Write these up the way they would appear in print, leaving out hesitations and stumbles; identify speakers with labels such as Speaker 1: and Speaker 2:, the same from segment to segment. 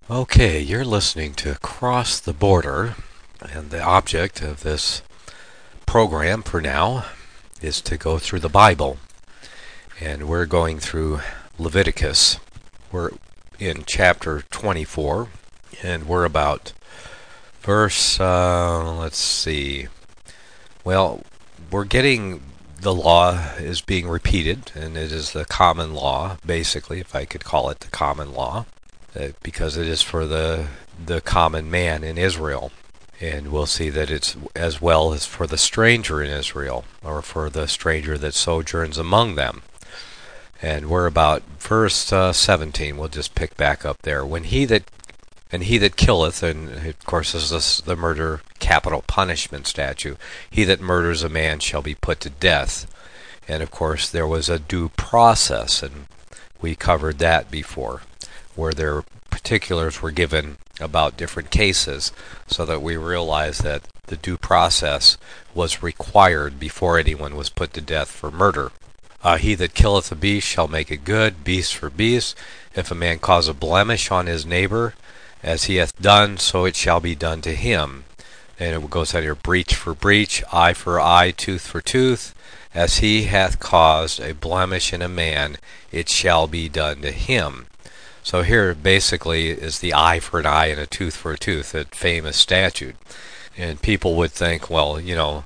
Speaker 1: Okay, you're listening to Cross the Border, and the object of this program for now is to go through the Bible. And we're going through Leviticus. We're in chapter 24, and we're about verse, let's see. Well, we're getting the law is being repeated, and it is the common law, basically, if I could call it the common law. Because it is for the common man in Israel. And we'll see that it's as well as for the stranger in Israel, or for the stranger that sojourns among them. And we're about verse 17. We'll just pick back up there. He that killeth, and of course this is the murder capital punishment statute, he that murders a man shall be put to death. And of course there was a due process, and we covered that before, where their particulars were given about different cases, so that we realized that the due process was required before anyone was put to death for murder. He that killeth a beast shall make it good, beast for beast. If a man cause a blemish on his neighbor, as he hath done, so it shall be done to him. And it goes out here, breach for breach, eye for eye, tooth for tooth. As he hath caused a blemish in a man, it shall be done to him. So here basically is the eye for an eye and a tooth for a tooth, that famous statute. And people would think, well,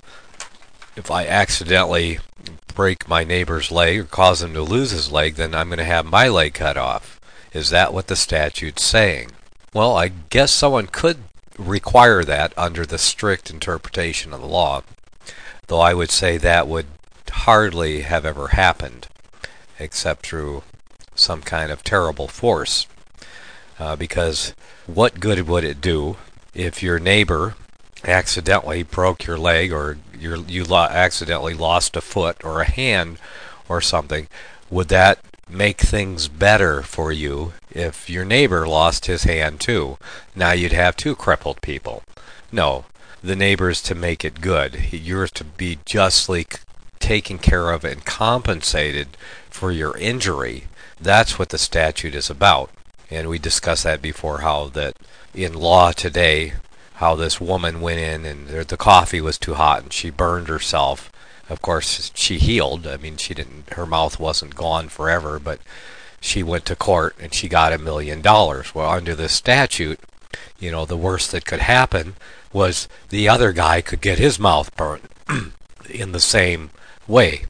Speaker 1: if I accidentally break my neighbor's leg or cause him to lose his leg, then I'm going to have my leg cut off. Is that what the statute's saying? Well, I guess someone could require that under the strict interpretation of the law, though I would say that would hardly have ever happened, except through some kind of terrible force, because what good would it do if your neighbor accidentally broke your leg, or you accidentally lost a foot or a hand or something? Would that make things better for you if your neighbor lost his hand too? Now you'd have two crippled people. No, the neighbor's to make it good. You're to be justly taken care of and compensated for your injury. That's what the statute is about. And we discussed that before, how that in law today, how this woman went in and the coffee was too hot and she burned herself. Of course, she healed. I mean, her mouth wasn't gone forever, but she went to court and she got $1 million. Well, under this statute, the worst that could happen was the other guy could get his mouth burned in the same way.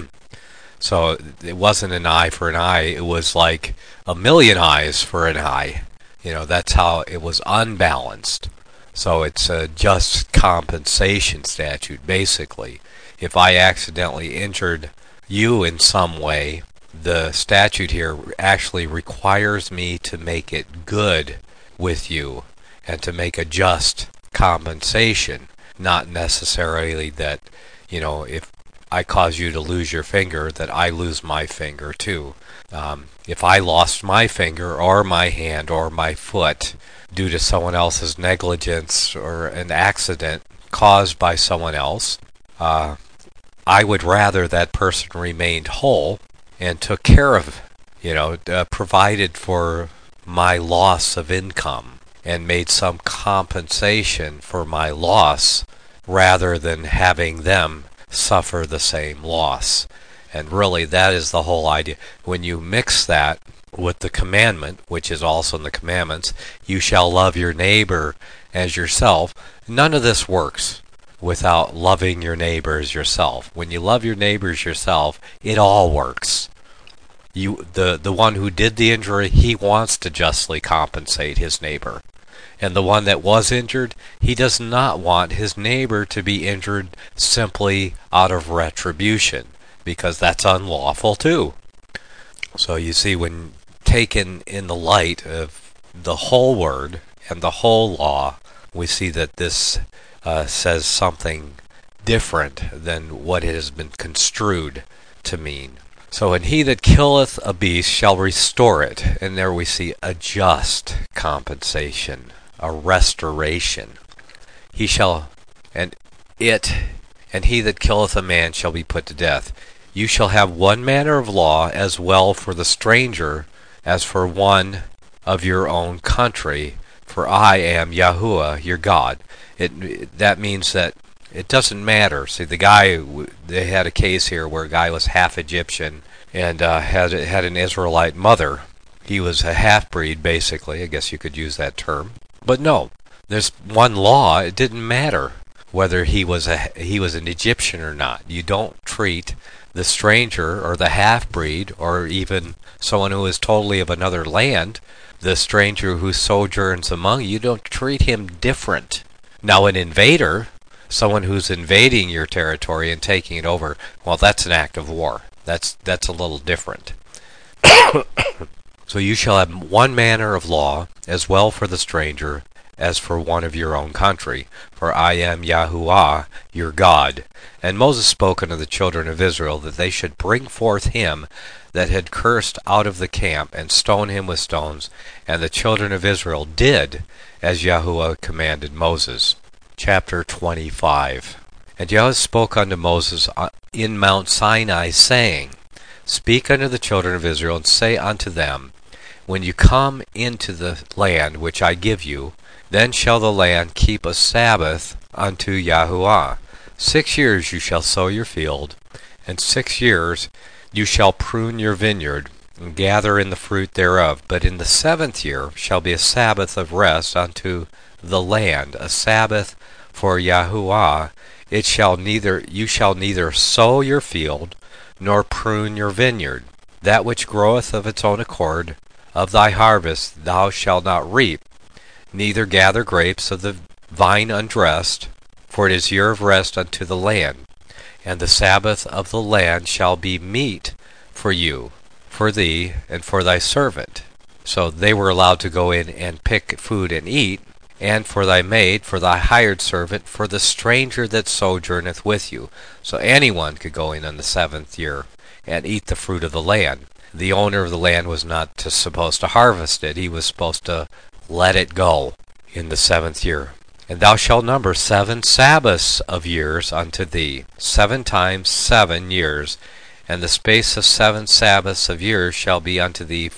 Speaker 1: So it wasn't an eye for an eye. It was like a million eyes for an eye. That's how it was unbalanced. So it's a just compensation statute, basically. If I accidentally injured you in some way, the statute here actually requires me to make it good with you and to make a just compensation. Not necessarily that, if I cause you to lose your finger, that I lose my finger too. If I lost my finger or my hand or my foot due to someone else's negligence or an accident caused by someone else, I would rather that person remained whole and took care of, provided for my loss of income and made some compensation for my loss, rather than having them suffer the same loss. And really, that is the whole idea. When you mix that with the commandment, which is also in the commandments, you shall love your neighbor as yourself, none of this works without loving your neighbor as yourself. When you love your neighbor as yourself, it all works. The one who did the injury, he wants to justly compensate his neighbor. And the one that was injured, he does not want his neighbor to be injured simply out of retribution, because that's unlawful too. So you see, when taken in the light of the whole word and the whole law, we see that this says something different than what it has been construed to mean. So, and he that killeth a beast shall restore it. And there we see a just compensation, a restoration. He shall, and he that killeth a man shall be put to death. You shall have one manner of law as well for the stranger as for one of your own country, for I am Yahuwah your God. That means that it doesn't matter. See, they had a case here where a guy was half Egyptian and had an Israelite mother. He was a half-breed, basically. I guess you could use that term. But no, there's one law. It didn't matter whether he was an Egyptian or not. You don't treat the stranger or the half-breed or even someone who is totally of another land, the stranger who sojourns among you, don't treat him different. Now, an invader, someone who's invading your territory and taking it over, well, that's an act of war. That's a little different. So you shall have one manner of law, as well for the stranger as for one of your own country. For I am Yahuwah your God. And Moses spoke unto the children of Israel that they should bring forth him that had cursed out of the camp, and stone him with stones. And the children of Israel did as Yahuwah commanded Moses. Chapter 25. And Yahweh spoke unto Moses in Mount Sinai, saying, Speak unto the children of Israel, and say unto them, When you come into the land which I give you, then shall the land keep a Sabbath unto Yahuwah. 6 years you shall sow your field, and 6 years you shall prune your vineyard, and gather in the fruit thereof. But in the 7th year shall be a Sabbath of rest unto the land, a Sabbath for Yahuwah. You shall neither sow your field, nor prune your vineyard. That which groweth of its own accord, of thy harvest thou shalt not reap, neither gather grapes of the vine undressed, for it is year of rest unto the land. And the Sabbath of the land shall be meat for you, for thee, and for thy servant. So they were allowed to go in and pick food and eat, and for thy maid, for thy hired servant, for the stranger that sojourneth with you. So anyone could go in on the 7th year and eat the fruit of the land. The owner of the land was not supposed to harvest it. He was supposed to let it go in the 7th year. And thou shalt number 7 Sabbaths of years unto thee, 7 times 7 years. And the space of 7 Sabbaths of years shall be unto thee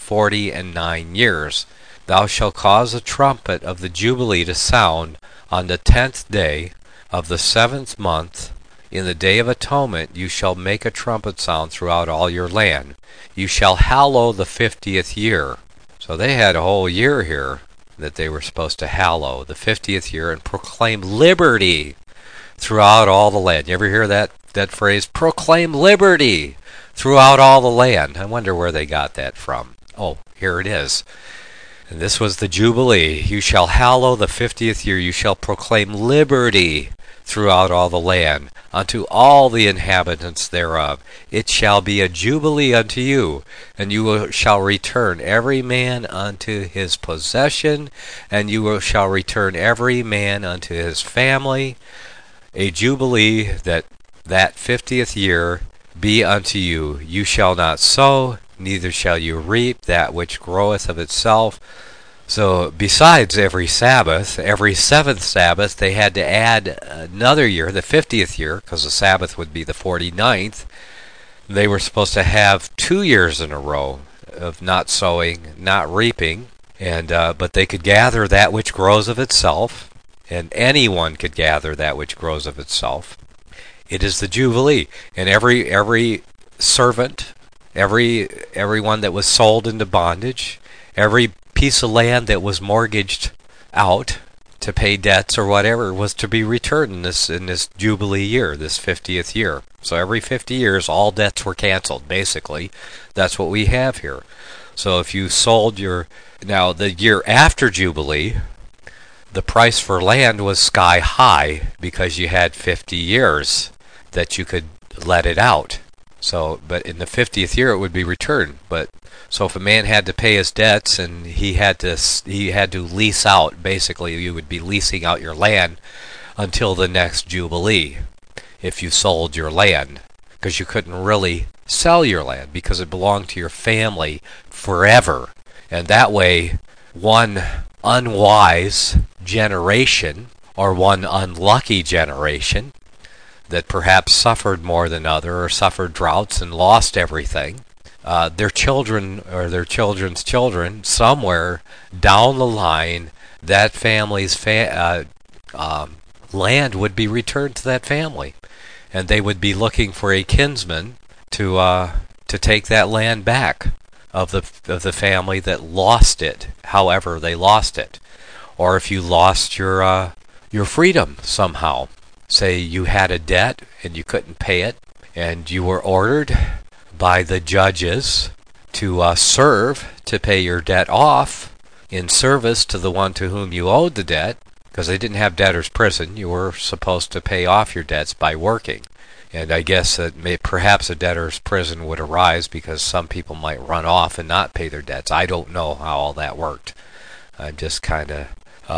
Speaker 1: 49 years. Thou shalt cause a trumpet of the Jubilee to sound on the 10th day of the 7th month. In the day of atonement you shall make a trumpet sound throughout all your land. You shall hallow the 50th year. So they had a whole year here that they were supposed to hallow, the 50th year, and proclaim liberty throughout all the land. You ever hear that phrase, proclaim liberty throughout all the land? I wonder where they got that from. Oh, here it is. And this was the Jubilee. You shall hallow the 50th year. You shall proclaim liberty throughout all the land, unto all the inhabitants thereof. It shall be a Jubilee unto you, and you shall return every man unto his possession, and you shall return every man unto his family. A Jubilee that 50th year be unto you. You shall not sow, neither shall you reap that which groweth of itself. So besides every Sabbath, every 7th Sabbath, they had to add another year, the 50th year, because the Sabbath would be the 49th. They were supposed to have 2 years in a row of not sowing, not reaping, and but they could gather that which grows of itself, and anyone could gather that which grows of itself. It is the Jubilee, and every servant, everyone that was sold into bondage, every piece of land that was mortgaged out to pay debts or whatever was to be returned in this Jubilee year, this 50th year. So every 50 years, all debts were canceled, basically. That's what we have here. So if you sold now the year after Jubilee, the price for land was sky high because you had 50 years that you could let it out. So, but in the 50th year it would be returned. So if a man had to pay his debts and he had to lease out, basically you would be leasing out your land until the next Jubilee if you sold your land, because you couldn't really sell your land because it belonged to your family forever. And that way, one unwise generation or one unlucky generation that perhaps suffered more than other or suffered droughts and lost everything, their children or their children's children, somewhere down the line, that family's land would be returned to that family, and they would be looking for a kinsman to take that land back of the family that lost it, however they lost it. Or if you lost your freedom somehow, say you had a debt and you couldn't pay it, and you were ordered by the judges to serve to pay your debt off in service to the one to whom you owed the debt, because they didn't have debtor's prison. You were supposed to pay off your debts by working. And I guess that perhaps a debtor's prison would arise because some people might run off and not pay their debts. I don't know how all that worked. I'm just kind of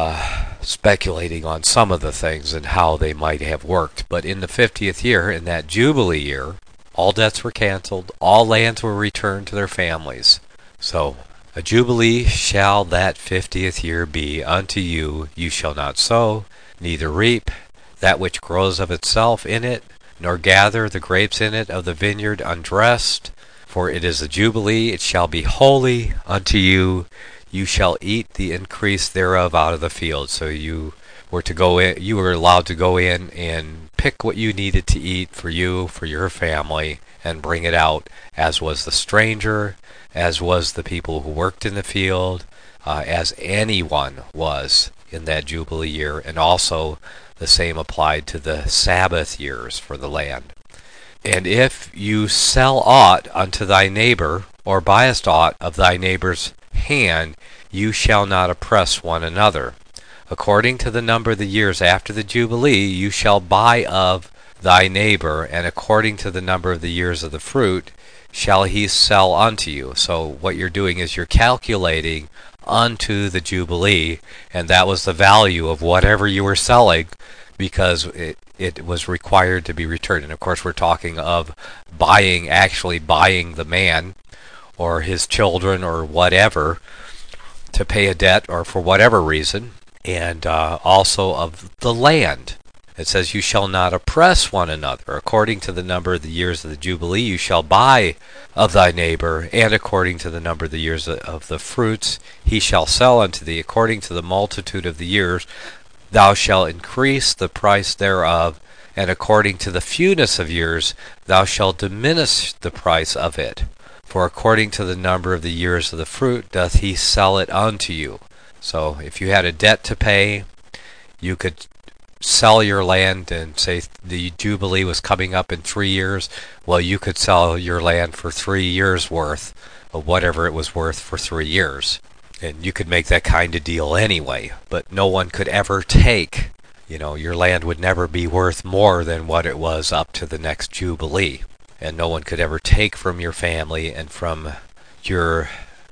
Speaker 1: speculating on some of the things and how they might have worked. But in the 50th year, in that Jubilee year, all debts were canceled, all lands were returned to their families. So, a Jubilee shall that 50th year be unto you. You shall not sow, neither reap that which grows of itself in it, nor gather the grapes in it of the vineyard undressed. For it is a Jubilee, it shall be holy unto you. You shall eat the increase thereof out of the field. So you were to go in, you were allowed to go in and pick what you needed to eat for you, for your family, and bring it out, as was the stranger, as was the people who worked in the field, as anyone was in that Jubilee year. And also the same applied to the Sabbath years for the land. And if you sell aught unto thy neighbor, or buyest aught of thy neighbor's hand, you shall not oppress one another. According to the number of the years after the Jubilee, you shall buy of thy neighbor, and according to the number of the years of the fruit shall he sell unto you. So what you're doing is you're calculating unto the Jubilee, and that was the value of whatever you were selling, because it was required to be returned. And of course we're talking of actually buying the man or his children or whatever to pay a debt or for whatever reason, and also of the land. It says, you shall not oppress one another. According to the number of the years of the Jubilee, you shall buy of thy neighbor, and according to the number of the years of the fruits, he shall sell unto thee. According to the multitude of the years, thou shalt increase the price thereof, and according to the fewness of years, thou shalt diminish the price of it. For according to the number of the years of the fruit doth he sell it unto you. So if you had a debt to pay, you could sell your land and say the Jubilee was coming up in 3 years. Well, you could sell your land for 3 years worth of whatever it was worth for 3 years. And you could make that kind of deal anyway, but no one could ever take, your land would never be worth more than what it was up to the next Jubilee. And no one could ever take from your family and from your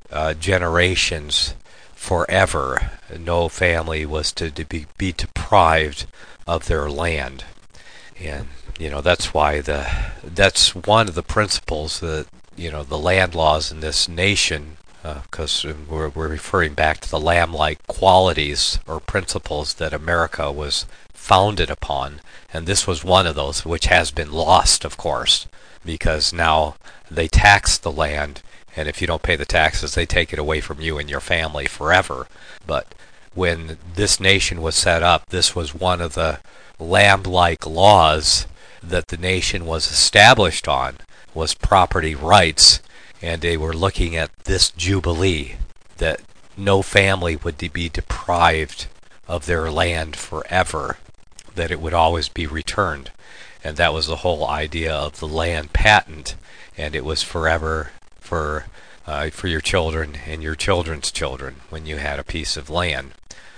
Speaker 1: generations forever. No family was to be deprived of their land. And, that's why that's one of the principles that, the land laws in this nation, because we're referring back to the lamb-like qualities or principles that America was founded upon. And this was one of those, which has been lost, of course, because now they tax the land, and if you don't pay the taxes, they take it away from you and your family forever. But when this nation was set up, this was one of the lamb-like laws that the nation was established on, was property rights. And they were looking at this Jubilee, that no family would be deprived of their land forever, that it would always be returned. And that was the whole idea of the land patent, and it was forever for your children and your children's children when you had a piece of land.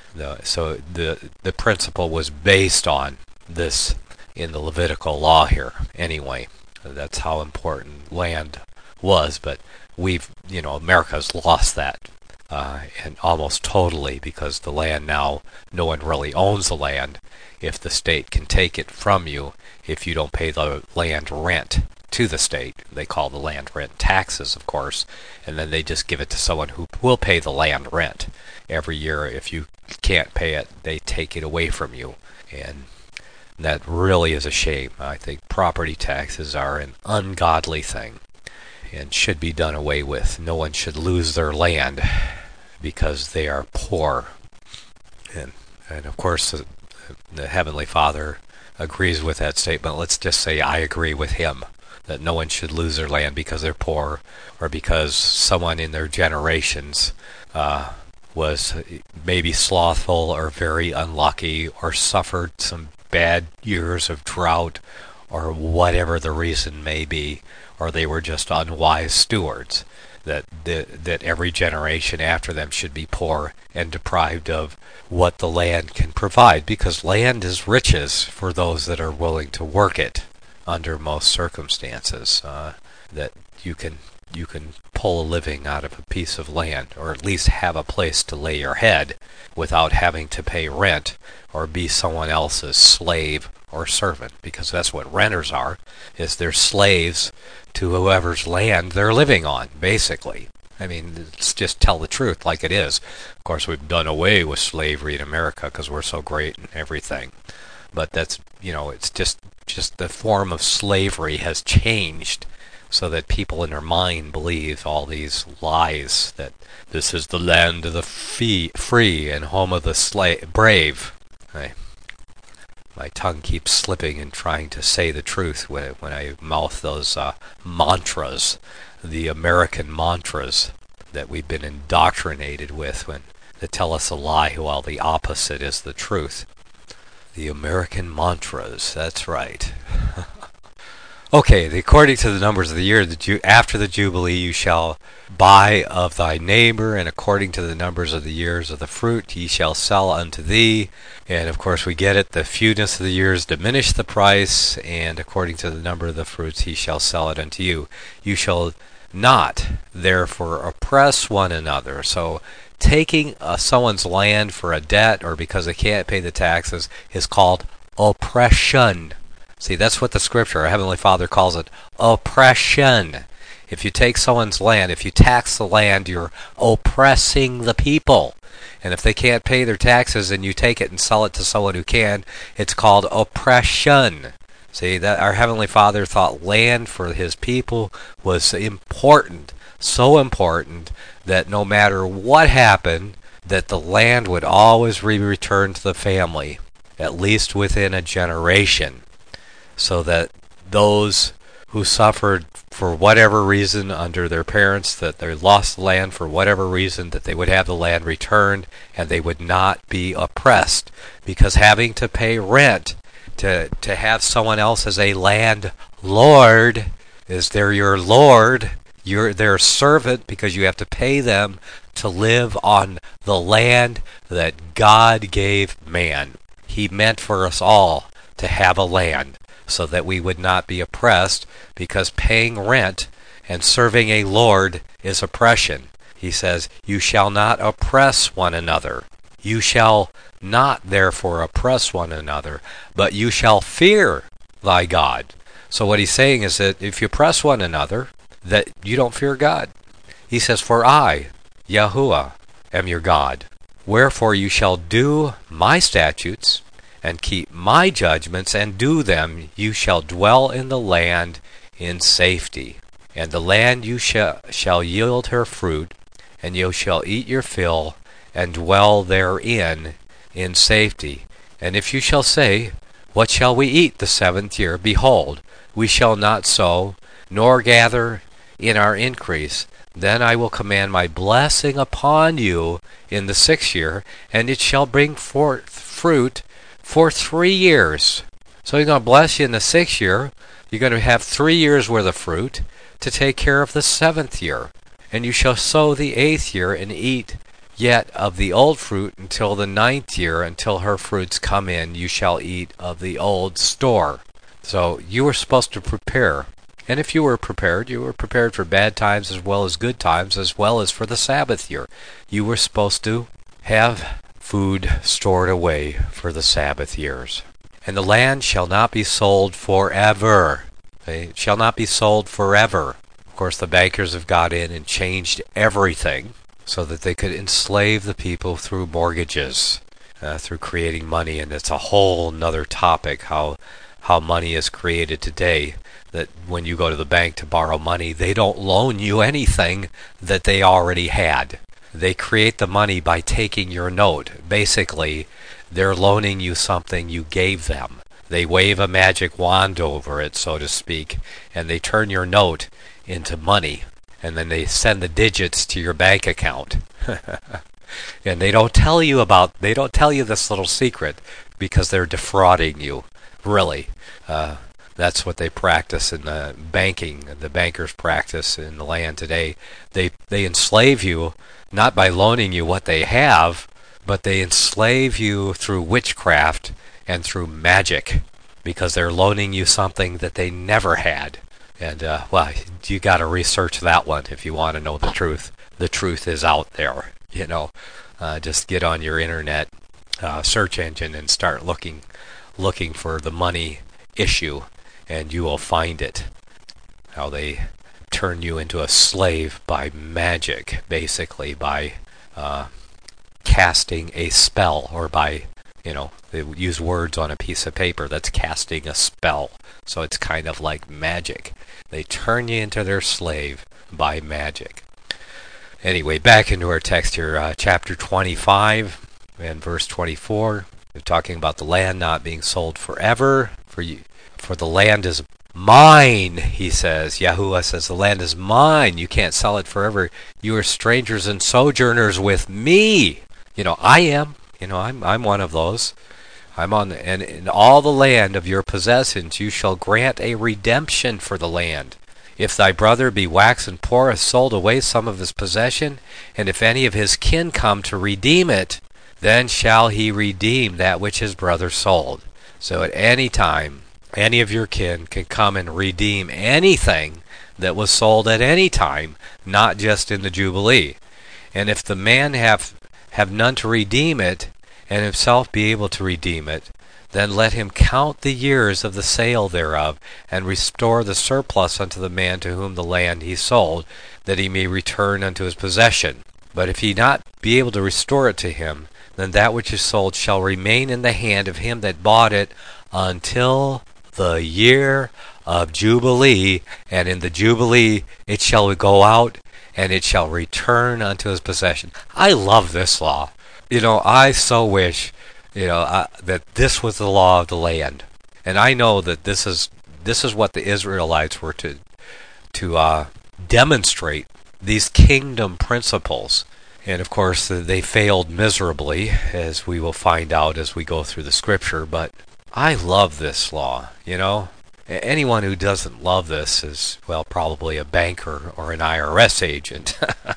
Speaker 1: So the principle was based on this in the Levitical law here. Anyway, that's how important land was, but America's lost that, and almost totally, because the land now, no one really owns the land. If the state can take it from you, if you don't pay the land rent to the state, they call the land rent taxes, of course, and then they just give it to someone who will pay the land rent every year. If you can't pay it, they take it away from you, and that really is a shame. I think property taxes are an ungodly thing. and should be done away with. No one should lose their land because they are poor. And of course, the Heavenly Father agrees with that statement. Let's just say I agree with him that no one should lose their land because they're poor or because someone in their generations was maybe slothful or very unlucky or suffered some bad years of drought or whatever the reason may be, or they were just unwise stewards. That every generation after them should be poor and deprived of what the land can provide, because land is riches for those that are willing to work it under most circumstances. That you can pull a living out of a piece of land, or at least have a place to lay your head without having to pay rent or be someone else's slave or servant, because that's what renters are, is they're slaves to whoever's land they're living on, basically. I mean, let's just tell the truth like it is. Of course, we've done away with slavery in America because we're so great and everything. But that's, it's just the form of slavery has changed so that people in their mind believe all these lies that this is the land of the free and home of the brave. My tongue keeps slipping and trying to say the truth when I mouth those mantras, the American mantras that we've been indoctrinated with that tell us a lie while the opposite is the truth. The American mantras, that's right. Okay, according to the numbers of the year, after the Jubilee you shall buy of thy neighbor, and according to the numbers of the years of the fruit ye shall sell unto thee. And of course we get it, the fewness of the years diminish the price, and according to the number of the fruits he shall sell it unto you. You shall not therefore oppress one another. So taking someone's land for a debt or because they can't pay the taxes is called oppression. See, that's what the Scripture, our Heavenly Father, calls it, oppression. If you take someone's land, if you tax the land, you're oppressing the people. And if they can't pay their taxes and you take it and sell it to someone who can, it's called oppression. See, that our Heavenly Father thought land for His people was important, so important that no matter what happened, that the land would always be returned to the family, at least within a generation. So that those who suffered for whatever reason under their parents, that they lost the land for whatever reason, that they would have the land returned and they would not be oppressed. Because having to pay rent, to have someone else as a landlord, is they're your lord, you're their servant because you have to pay them to live on the land that God gave man. He meant for us all to have a land, so that we would not be oppressed, because paying rent and serving a lord is oppression. He says, you shall not oppress one another. You shall not therefore oppress one another, but you shall fear thy God. So what he's saying is that if you oppress one another, that you don't fear God. He says, for I, Yahuwah, am your God. Wherefore you shall do my statutes, and keep my judgments, and do them. You shall dwell in the land in safety. And the land you shall yield her fruit, and you shall eat your fill, and dwell therein in safety. And if you shall say, what shall we eat the 7th year? Behold, we shall not sow, nor gather in our increase. Then I will command my blessing upon you in the 6th year, and it shall bring forth fruit for 3 years. So he's going to bless you in the 6th year. You're going to have 3 years worth of fruit to take care of the 7th year. And you shall sow the 8th year and eat yet of the old fruit until the 9th year, until her fruits come in. You shall eat of the old store. So you were supposed to prepare. And if you were prepared for bad times as well as good times, as well as for the Sabbath year. You were supposed to have food stored away for the Sabbath years. And the land shall not be sold forever. It shall not be sold forever. Of course, the bankers have got in and changed everything so that they could enslave the people through mortgages, through creating money. And it's a whole nother topic, how how money is created today. That when you go to the bank to borrow money, they don't loan you anything that they already had. They create the money by taking your note. Basically, they're loaning you something you gave them. They wave a magic wand over it, so to speak, and they turn your note into money, and then they send the digits to your bank account. And they don't tell you this little secret because they're defrauding you. Really. That's what they practice in the banking, the bankers practice in the land today. They enslave you not by loaning you what they have, but they enslave you through witchcraft and through magic, because they're loaning you something that they never had. And, well, you got to research that one if you want to know the truth. The truth is out there, you know. Just get on your internet search engine and start looking for the money issue, and you will find it. How they turn you into a slave by magic, basically, by casting a spell, or by, you know, they use words on a piece of paper. That's casting a spell. So it's kind of like magic. They turn you into their slave by magic. Anyway, back into our text here, chapter 25 and verse 24. We're talking about the land not being sold forever. For the land is mine, he says. Yahuwah says, the land is mine. You can't sell it forever. You are strangers and sojourners with me. You know, I am. You know, I'm one of those. And in all the land of your possessions you shall grant a redemption for the land. If thy brother be waxen poor, hath sold away some of his possession, and if any of his kin come to redeem it, then shall he redeem that which his brother sold. So at any time, any of your kin can come and redeem anything that was sold at any time, not just in the Jubilee. And if the man have none to redeem it, and himself be able to redeem it, then let him count the years of the sale thereof, and restore the surplus unto the man to whom the land he sold, that he may return unto his possession. But if he not be able to restore it to him, then that which is sold shall remain in the hand of him that bought it until the year of Jubilee, and in the Jubilee it shall go out, and it shall return unto his possession. I love this law. You know, I so wish, you know, that this was the law of the land. And I know that this is what the Israelites were to demonstrate, these kingdom principles. And of course, they failed miserably, as we will find out as we go through the scripture. But I love this law, you know. Anyone who doesn't love this is, well, probably a banker or an IRS agent.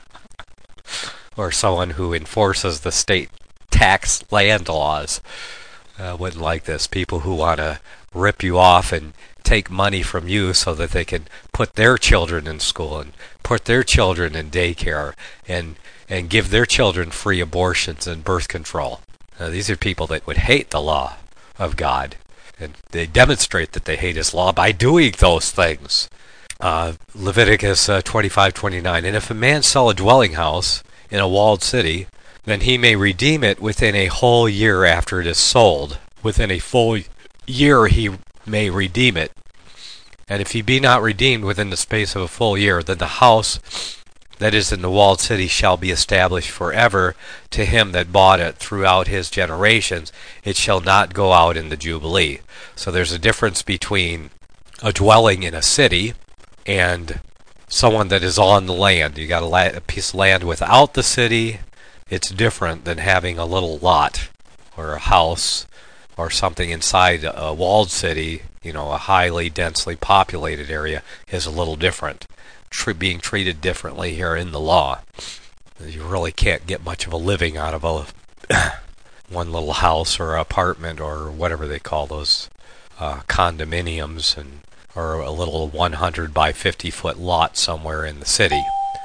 Speaker 1: Or someone who enforces the state tax land laws. Wouldn't like this. People who want to rip you off and take money from you so that they can put their children in school and put their children in daycare and give their children free abortions and birth control. These are people that would hate the law of God. And they demonstrate that they hate his law by doing those things. Leviticus 25:29. And if a man sell a dwelling house in a walled city, then he may redeem it within a whole year after it is sold. Within a full year he may redeem it. And if he be not redeemed within the space of a full year, then the house that is in the walled city shall be established forever to him that bought it throughout his generations. It shall not go out in the Jubilee. So there's a difference between a dwelling in a city and someone that is on the land. You got a piece of land without the city. It's different than having a little lot or a house or something inside a walled city. You know, a highly densely populated area is a little different. Being treated differently here in the law. You really can't get much of a living out of one little house or apartment or whatever they call those condominiums, or a little 100 by 50 foot lot somewhere in the city.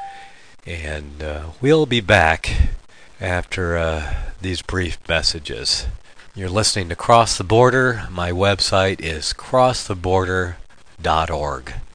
Speaker 1: And we'll be back after these brief messages. You're listening to Cross the Border. My website is crosstheborder.org.